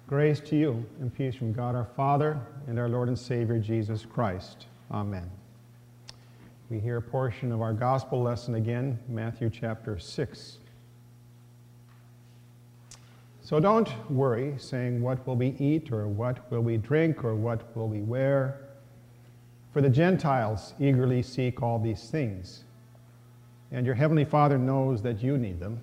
Grace to you and peace from God our Father and our Lord and Savior Jesus Christ. Amen. We hear a portion of our gospel lesson again, Matthew chapter 6. So don't worry, saying, what will we eat, or what will we drink, or what will we wear? For the Gentiles eagerly seek all these things, and your heavenly Father knows that you need them.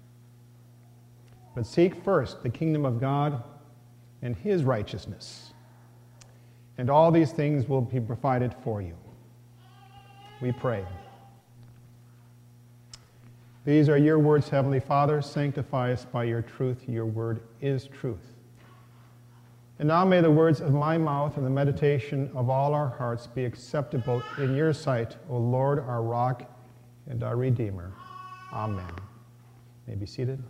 But seek first the kingdom of God and his righteousness, and all these things will be provided for you. We pray. These are your words, Heavenly Father. Sanctify us by your truth. Your word is truth. And now may the words of my mouth and the meditation of all our hearts be acceptable in your sight, O Lord, our rock and our Redeemer. Amen. You may be seated.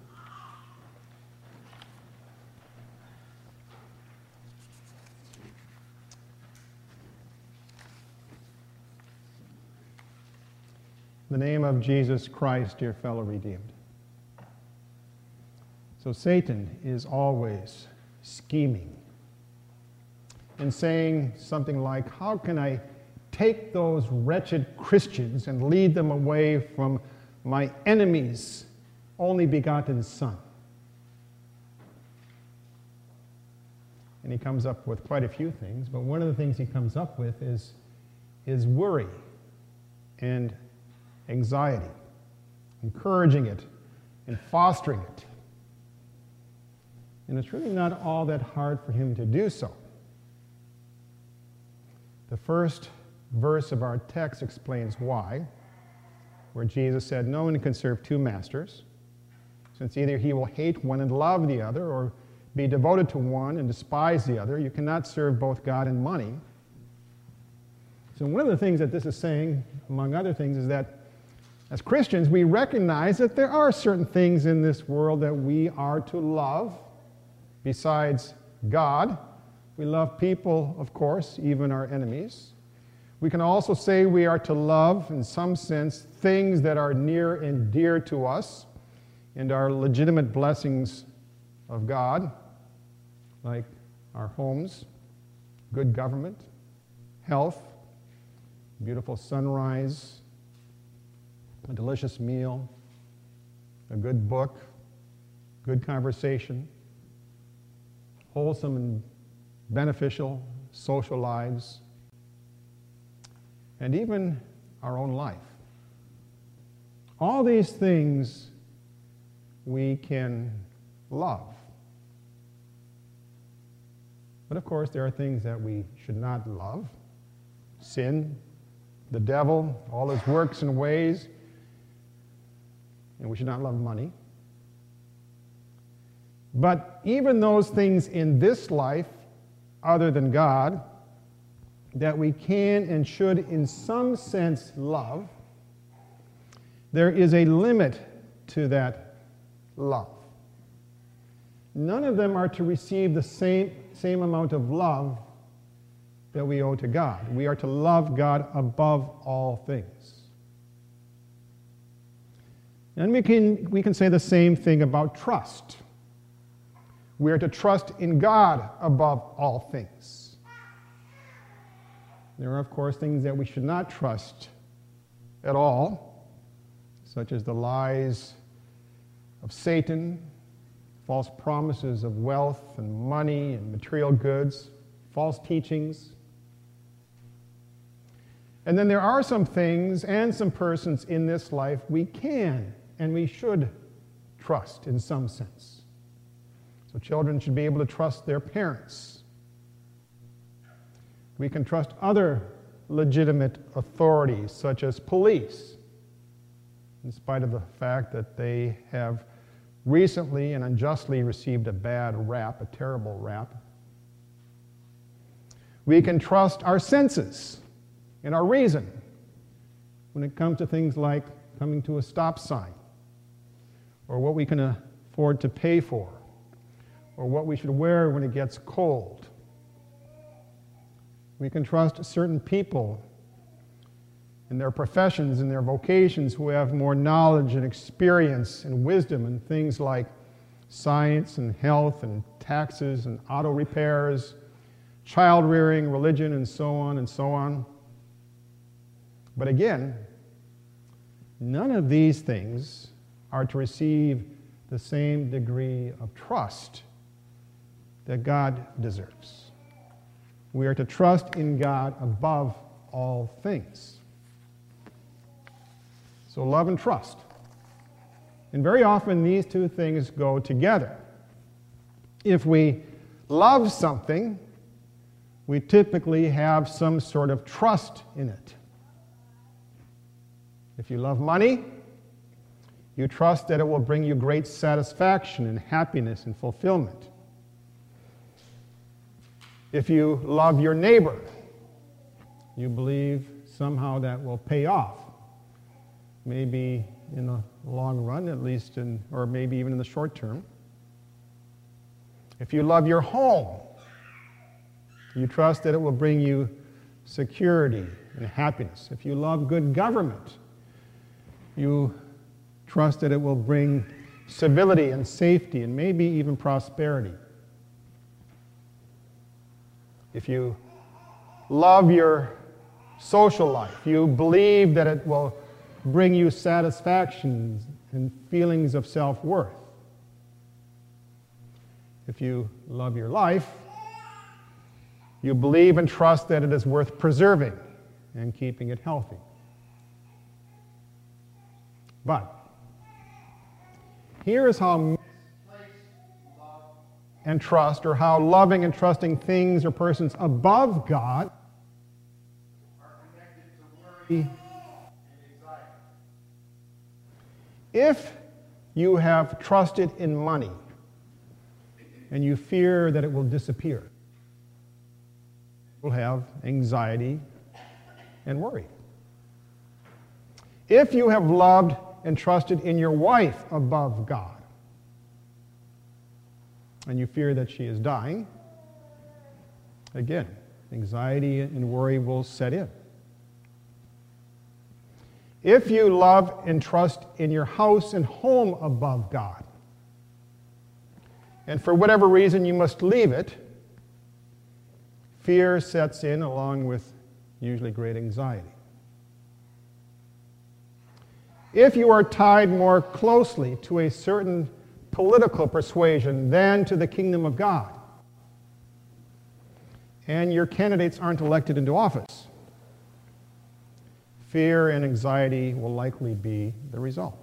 In the name of Jesus Christ, dear fellow redeemed. So Satan is always scheming and saying something like, how can I take those wretched Christians and lead them away from my enemy's only begotten Son? And he comes up with quite a few things, but one of the things he comes up with is worry and anxiety, encouraging it and fostering it. And it's really not all that hard for him to do so. The first verse of our text explains why, where Jesus said, no one can serve two masters, since either he will hate one and love the other, or be devoted to one and despise the other. You cannot serve both God and money. So one of the things that this is saying, among other things, is that as Christians, we recognize that there are certain things in this world that we are to love besides God. We love people, of course, even our enemies. We can also say we are to love, in some sense, things that are near and dear to us and are legitimate blessings of God, like our homes, good government, health, beautiful sunrise, a delicious meal, a good book, good conversation, wholesome and beneficial social lives, and even our own life. All these things we can love. But of course, there are things that we should not love. Sin, the devil, all his works and ways. And we should not love money. But even those things in this life, other than God, that we can and should in some sense love, there is a limit to that love. None of them are to receive the same amount of love that we owe to God. We are to love God above all things. And we can say the same thing about trust. We are to trust in God above all things. There are, of course, things that we should not trust at all, such as the lies of Satan, false promises of wealth and money and material goods, false teachings. And then there are some things and some persons in this life we can and we should trust in some sense. So children should be able to trust their parents. We can trust other legitimate authorities, such as police, in spite of the fact that they have recently and unjustly received a bad rap, a terrible rap. We can trust our senses and our reason when it comes to things like coming to a stop sign, or what we can afford to pay for, or what we should wear when it gets cold. We can trust certain people in their professions and their vocations who have more knowledge and experience and wisdom in things like science and health and taxes and auto repairs, child rearing, religion, and so on and so on. But again, none of these things are to receive the same degree of trust that God deserves. We are to trust in God above all things. So love and trust. And very often these two things go together. If we love something, we typically have some sort of trust in it. If you love money, you trust that it will bring you great satisfaction and happiness and fulfillment. If you love your neighbor, you believe somehow that will pay off. Maybe in the long run, at least, or maybe even in the short term. If you love your home, you trust that it will bring you security and happiness. If you love good government, you trust that it will bring civility and safety and maybe even prosperity. If you love your social life, you believe that it will bring you satisfaction and feelings of self-worth. If you love your life, you believe and trust that it is worth preserving and keeping it healthy. But here is how misplaced love and trust, or how loving and trusting things or persons above God are connected to worry and anxiety. If you have trusted in money and you fear that it will disappear, you will have anxiety and worry. If you have loved and trusted in your wife above God, and you fear that she is dying, again, anxiety and worry will set in. If you love and trust in your house and home above God, and for whatever reason you must leave it, fear sets in along with usually great anxiety. If you are tied more closely to a certain political persuasion than to the kingdom of God, and your candidates aren't elected into office, fear and anxiety will likely be the result.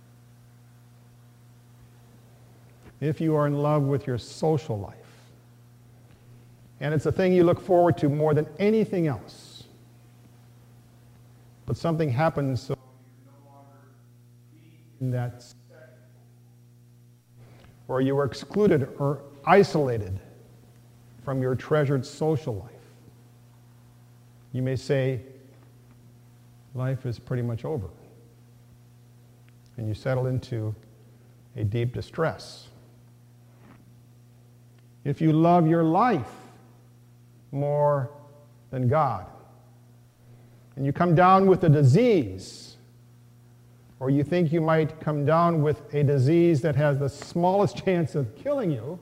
If you are in love with your social life, and it's a thing you look forward to more than anything else, but something happens so in that sector, or you were excluded or isolated from your treasured social life, you may say, life is pretty much over. And you settle into a deep distress. If you love your life more than God, and you come down with a disease, or you think you might come down with a disease that has the smallest chance of killing you,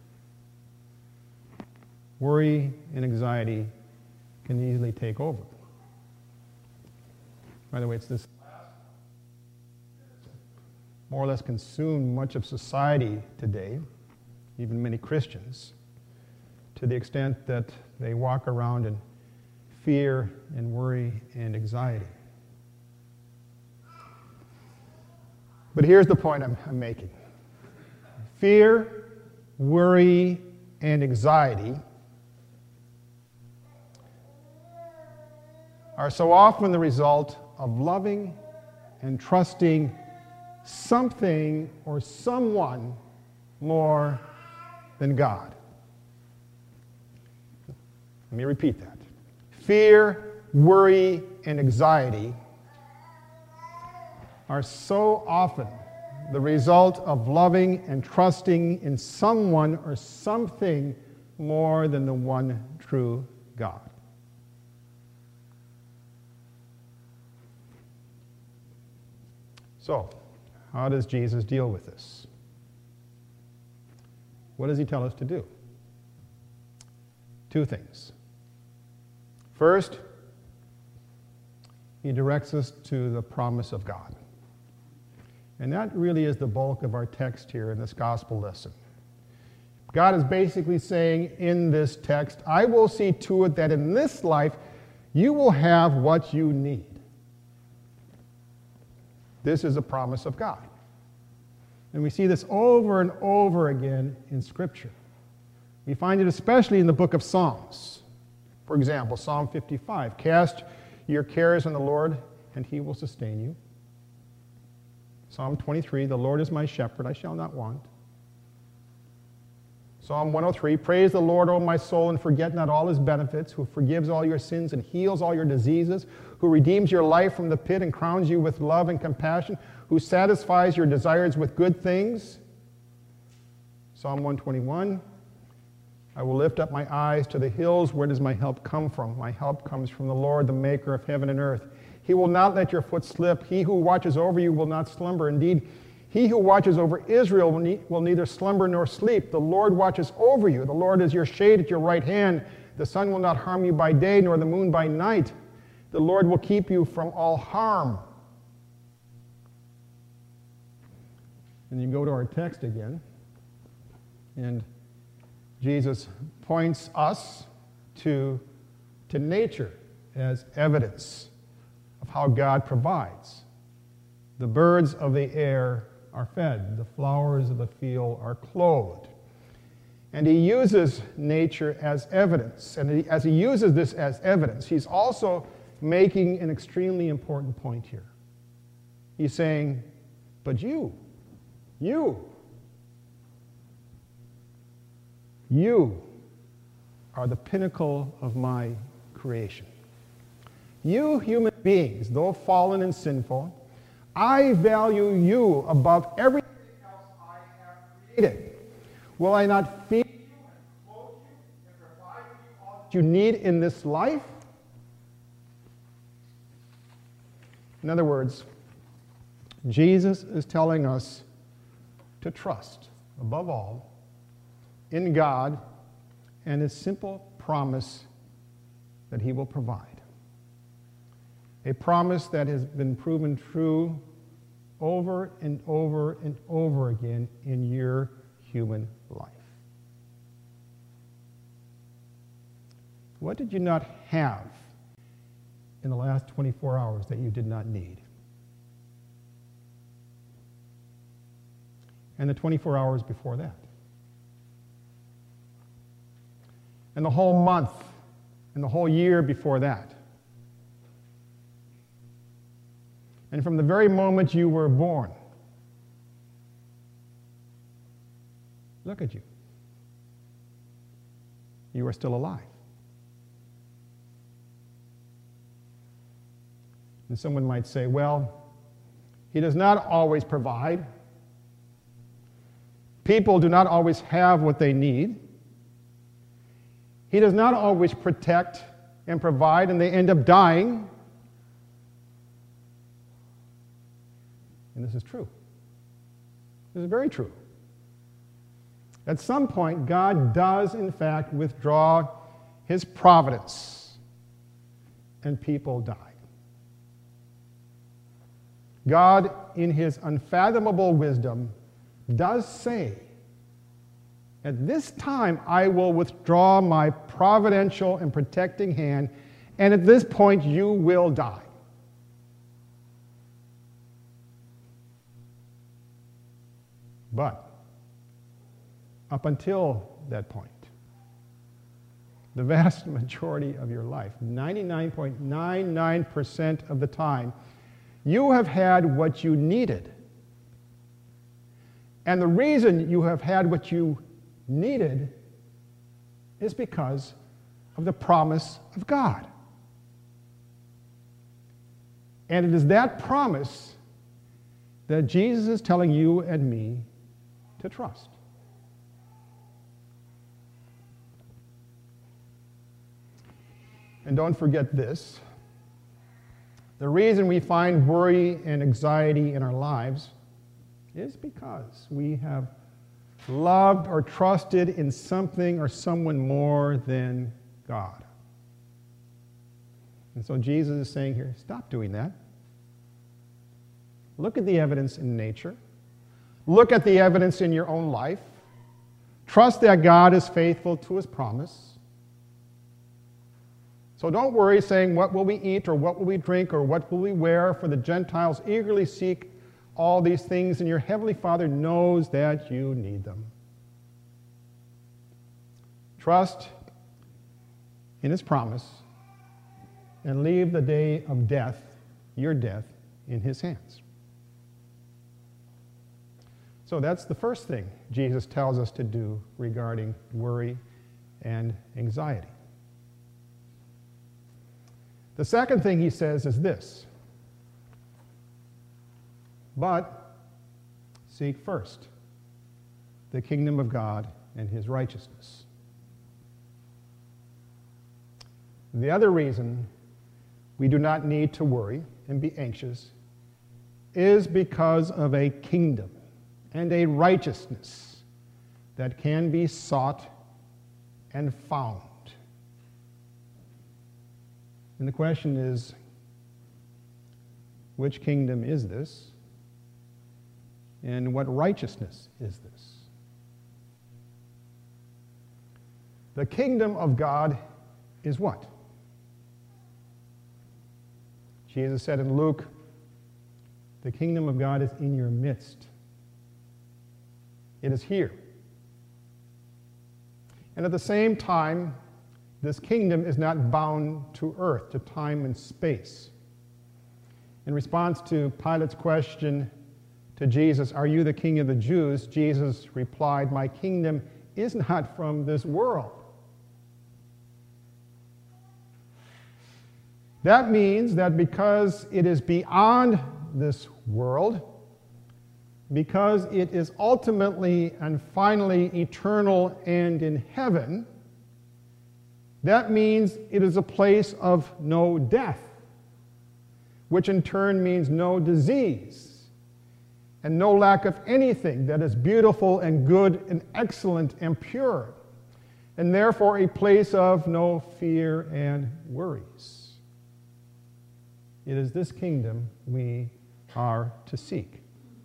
worry and anxiety can easily take over. By the way, it's this more or less consumed much of society today, even many Christians, to the extent that they walk around in fear and worry and anxiety. But here's the point I'm making. Fear, worry, and anxiety are so often the result of loving and trusting something or someone more than God. Let me repeat that. Fear, worry, and anxiety are so often the result of loving and trusting in someone or something more than the one true God. So, how does Jesus deal with this? What does he tell us to do? Two things. First, he directs us to the promise of God. And that really is the bulk of our text here in this gospel lesson. God is basically saying in this text, I will see to it that in this life you will have what you need. This is a promise of God. And we see this over and over again in Scripture. We find it especially in the book of Psalms. For example, Psalm 55, cast your cares on the Lord, and he will sustain you. Psalm 23, the Lord is my shepherd, I shall not want. Psalm 103, praise the Lord, O my soul, and forget not all his benefits, who forgives all your sins and heals all your diseases, who redeems your life from the pit and crowns you with love and compassion, who satisfies your desires with good things. Psalm 121, I will lift up my eyes to the hills. Where does my help come from? My help comes from the Lord, the maker of heaven and earth. He will not let your foot slip. He who watches over you will not slumber. Indeed, he who watches over Israel will neither slumber nor sleep. The Lord watches over you. The Lord is your shade at your right hand. The sun will not harm you by day, nor the moon by night. The Lord will keep you from all harm. And you go to our text again, and Jesus points us to nature as evidence of how God provides. The birds of the air are fed. The flowers of the field are clothed. And he uses nature as evidence. And as he uses this as evidence, he's also making an extremely important point here. He's saying, but you are the pinnacle of my creation. You human beings, though fallen and sinful, I value you above everything else I have created. Will I not feed you and clothe you and provide you all that you need in this life? In other words, Jesus is telling us to trust, above all, in God and his simple promise that he will provide. A promise that has been proven true over and over and over again in your human life. What did you not have in the last 24 hours that you did not need? And the 24 hours before that? And the whole month and the whole year before that? And from the very moment you were born, look at you. You are still alive. And someone might say, well, he does not always provide. People do not always have what they need. He does not always protect and provide, and they end up dying. And this is true. This is very true. At some point, God does, in fact, withdraw his providence, and people die. God, in his unfathomable wisdom, does say, at this time I will withdraw my providential and protecting hand, and at this point you will die. But up until that point, the vast majority of your life, 99.99% of the time, you have had what you needed. And the reason you have had what you needed is because of the promise of God. And it is that promise that Jesus is telling you and me to trust. And don't forget this. The reason we find worry and anxiety in our lives is because we have loved or trusted in something or someone more than God. And so Jesus is saying here, stop doing that. Look at the evidence in nature. Look at the evidence in your own life. Trust that God is faithful to his promise. So don't worry saying, what will we eat, or what will we drink, or what will we wear? For the Gentiles eagerly seek all these things, and your heavenly Father knows that you need them. Trust in his promise, and leave the day of death, your death, in his hands. So that's the first thing Jesus tells us to do regarding worry and anxiety. The second thing he says is this: but seek first the kingdom of God and his righteousness. The other reason we do not need to worry and be anxious is because of a kingdom and a righteousness that can be sought and found. And the question is, which kingdom is this? And what righteousness is this? The kingdom of God is what? Jesus said in Luke, the kingdom of God is in your midst. It is here. And at the same time, this kingdom is not bound to earth, to time and space. In response to Pilate's question to Jesus, "Are you the king of the Jews?" Jesus replied, "My kingdom is not from this world." That means that because it is beyond this world, because it is ultimately and finally eternal and in heaven, that means it is a place of no death, which in turn means no disease and no lack of anything that is beautiful and good and excellent and pure, and therefore a place of no fear and worries. It is this kingdom we are to seek.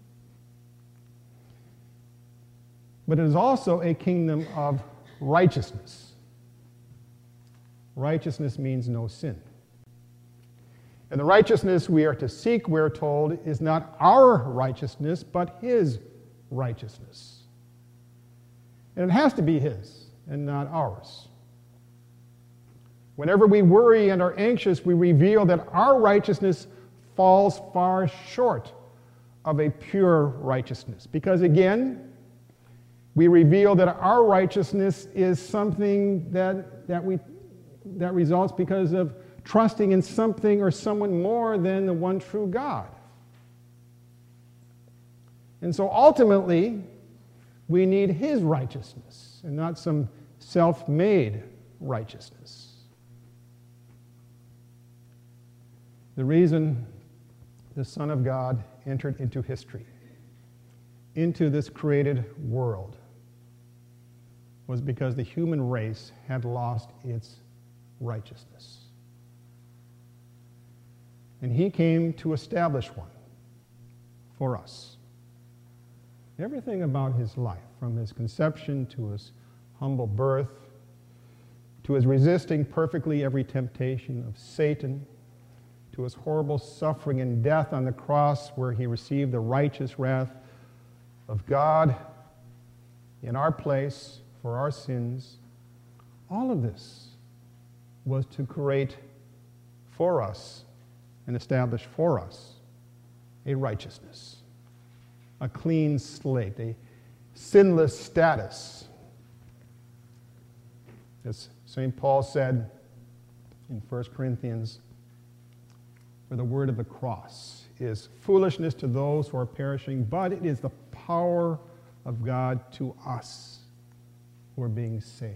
But it is also a kingdom of righteousness. Righteousness means no sin. And the righteousness we are to seek, we're told, is not our righteousness, but his righteousness. And it has to be his and not ours. Whenever we worry and are anxious, we reveal that our righteousness falls far short of a pure righteousness. Because again, we reveal that our righteousness is something that results because of trusting in something or someone more than the one true God. And so ultimately, we need his righteousness and not some self-made righteousness. The reason the Son of God entered into history, into this created world, was because the human race had lost its righteousness. And he came to establish one for us. Everything about his life, from his conception to his humble birth, to his resisting perfectly every temptation of Satan, to his horrible suffering and death on the cross where he received the righteous wrath of God in our place for our sins, all of this was to create for us and establish for us a righteousness, a clean slate, a sinless status. As St. Paul said in 1 Corinthians, for the word of the cross is foolishness to those who are perishing, but it is the power of God to us who are being saved.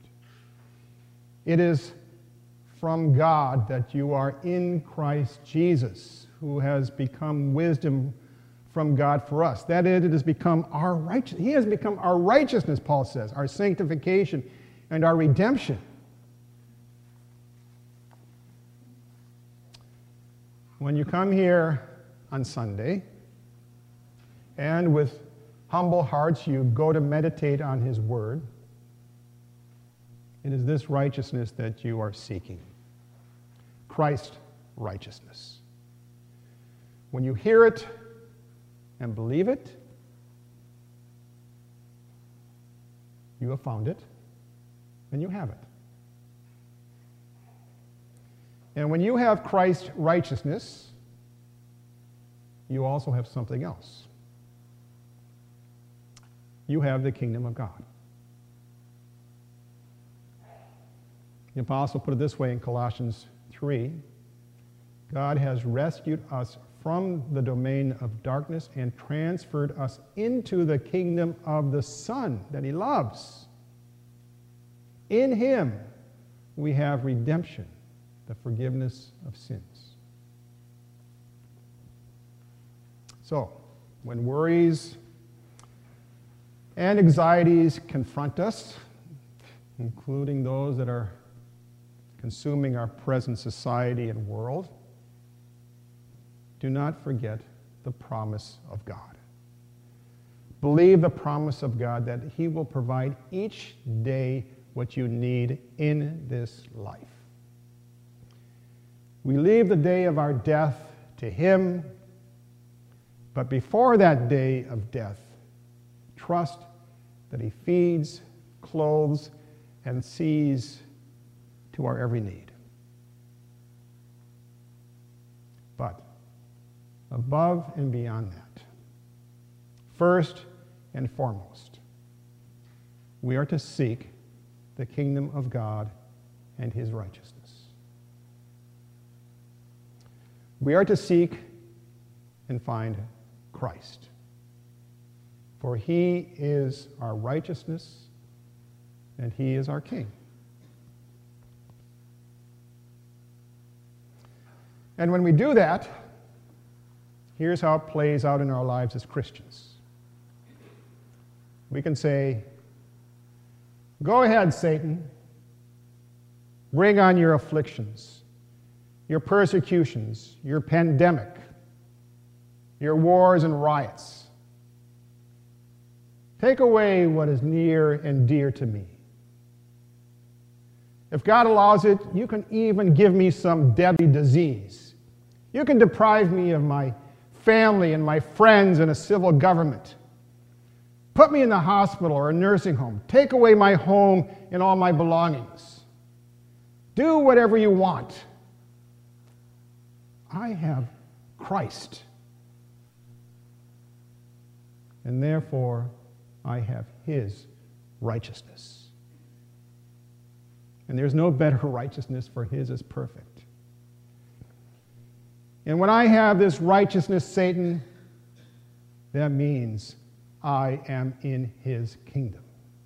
It is from God that you are in Christ Jesus, who has become wisdom from God for us. That is, it has become our righteousness. He has become our righteousness, Paul says, our sanctification and our redemption. When you come here on Sunday, and with humble hearts you go to meditate on His Word, it is this righteousness that you are seeking. Christ's righteousness. When you hear it and believe it, you have found it, and you have it. And when you have Christ's righteousness, you also have something else. You have the kingdom of God. The apostle put it this way in Colossians 3. God has rescued us from the domain of darkness and transferred us into the kingdom of the Son that He loves. In Him we have redemption, the forgiveness of sins. So, when worries and anxieties confront us, including those that are consuming our present society and world, do not forget the promise of God. Believe the promise of God that He will provide each day what you need in this life. We leave the day of our death to Him, but before that day of death, trust that He feeds, clothes, and sees to our every need. But above and beyond that, first and foremost, we are to seek the kingdom of God and His righteousness. We are to seek and find Christ, for He is our righteousness and He is our King. And when we do that, here's how it plays out in our lives as Christians. We can say, "Go ahead, Satan. Bring on your afflictions, your persecutions, your pandemic, your wars and riots. Take away what is near and dear to me. If God allows it, you can even give me some deadly disease. You can deprive me of my family and my friends and a civil government. Put me in the hospital or a nursing home. Take away my home and all my belongings. Do whatever you want. I have Christ. And therefore, I have His righteousness. And there's no better righteousness, for His is perfect. And when I have this righteousness, Satan, that means I am in His kingdom.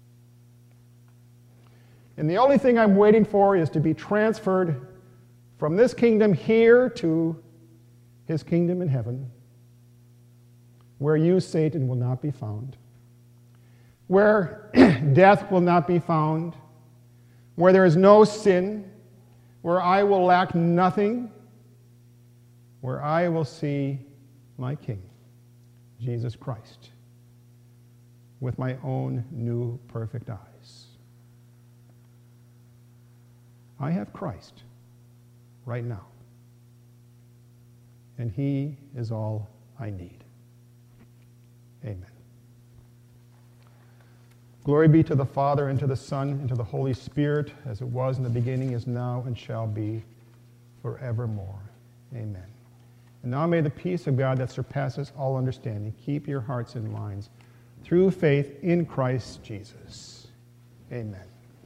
And the only thing I'm waiting for is to be transferred from this kingdom here to His kingdom in heaven, where you, Satan, will not be found, where death will not be found, where there is no sin, where I will lack nothing, where I will see my King, Jesus Christ, with my own new perfect eyes. I have Christ right now, and He is all I need. Amen. Glory be to the Father, and to the Son, and to the Holy Spirit, as it was in the beginning, is now, and shall be forevermore. Amen. And now may the peace of God that surpasses all understanding keep your hearts and minds through faith in Christ Jesus. Amen.